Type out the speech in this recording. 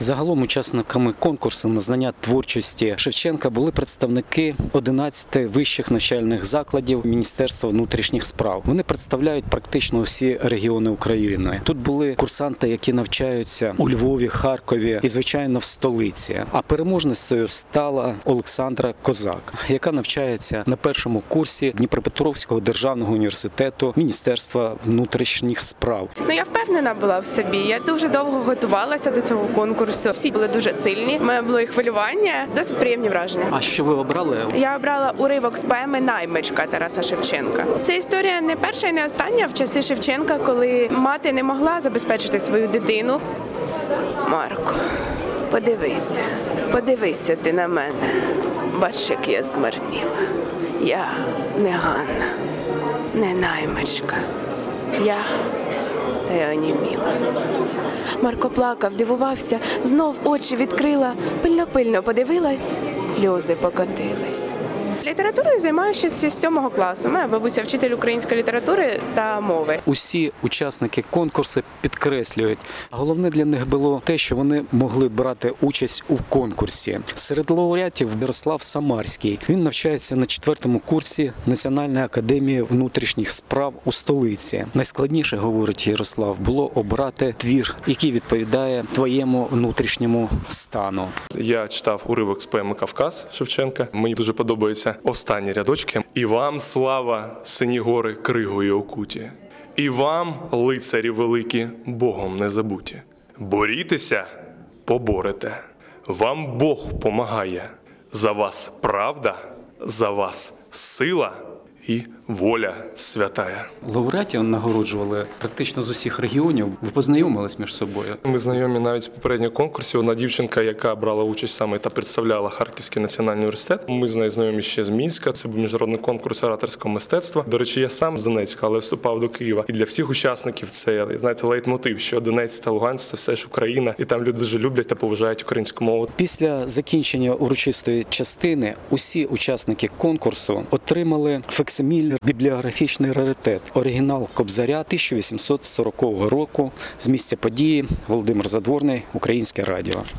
Загалом учасниками конкурсу на знання творчості Шевченка були представники 11 вищих навчальних закладів Міністерства внутрішніх справ. Вони представляють практично усі регіони України. Тут були курсанти, які навчаються у Львові, Харкові і, звичайно, в столиці. А переможницею стала Олександра Козак, яка навчається на першому курсі Дніпропетровського державного університету Міністерства внутрішніх справ. Я впевнена була в собі. Я дуже довго готувалася до цього конкурсу. Всі були дуже сильні. У мене було і хвилювання, досить приємні враження. А що ви обрали? Я обрала уривок з поеми «Наймичка» Тараса Шевченка. Це історія не перша і не остання в часи Шевченка, коли мати не могла забезпечити свою дитину. Марко, подивися ти на мене. Бач, як я змарніла. Я не Ганна, не наймичка. Та я оніміла. Марко плакав, дивувався, знов очі відкрила, пильно-пильно подивилась, сльози покотились. Літературою займаюся з 7 класу. Моя бабуся вчитель української літератури та мови. Усі учасники конкурсу підкреслюють, головне для них було те, що вони могли брати участь у конкурсі. Серед лауреатів Ярослав Самарський. Він навчається на 4-му курсі Національної академії внутрішніх справ у столиці. Найскладніше, говорить Ярослав, було обрати твір, який відповідає твоєму внутрішньому стану. Я читав уривок з поеми «Кавказ» Шевченка. Мені дуже подобаються останні рядочки. «І вам слава, сині гори, кригою окуті. І вам, лицарі великі, Богом не забуті. Борітеся, поборете. Вам Бог помагає. За вас правда, за вас сила і воля святая». Лауреатів нагороджували практично з усіх регіонів. Ви познайомились між собою? Ми знайомі навіть з попереднього конкурсу. Одна дівчинка, яка брала участь саме та представляла Харківський національний університет. Ми з нею знайомі ще з Мінська. Це був міжнародний конкурс ораторського мистецтва. До речі, я сам з Донецька, але вступав до Києва. І для всіх учасників це, знаєте, лейтмотив, що Донець та Луганськ – це все ж Україна. І там люди дуже люблять та поважають українську мову. Після закінчення урочистої частини усі учасники конкурсу отримали факсиміль бібліографічний раритет. Оригінал Кобзаря 1840 року з місця події. Володимир Задворний, Українське радіо.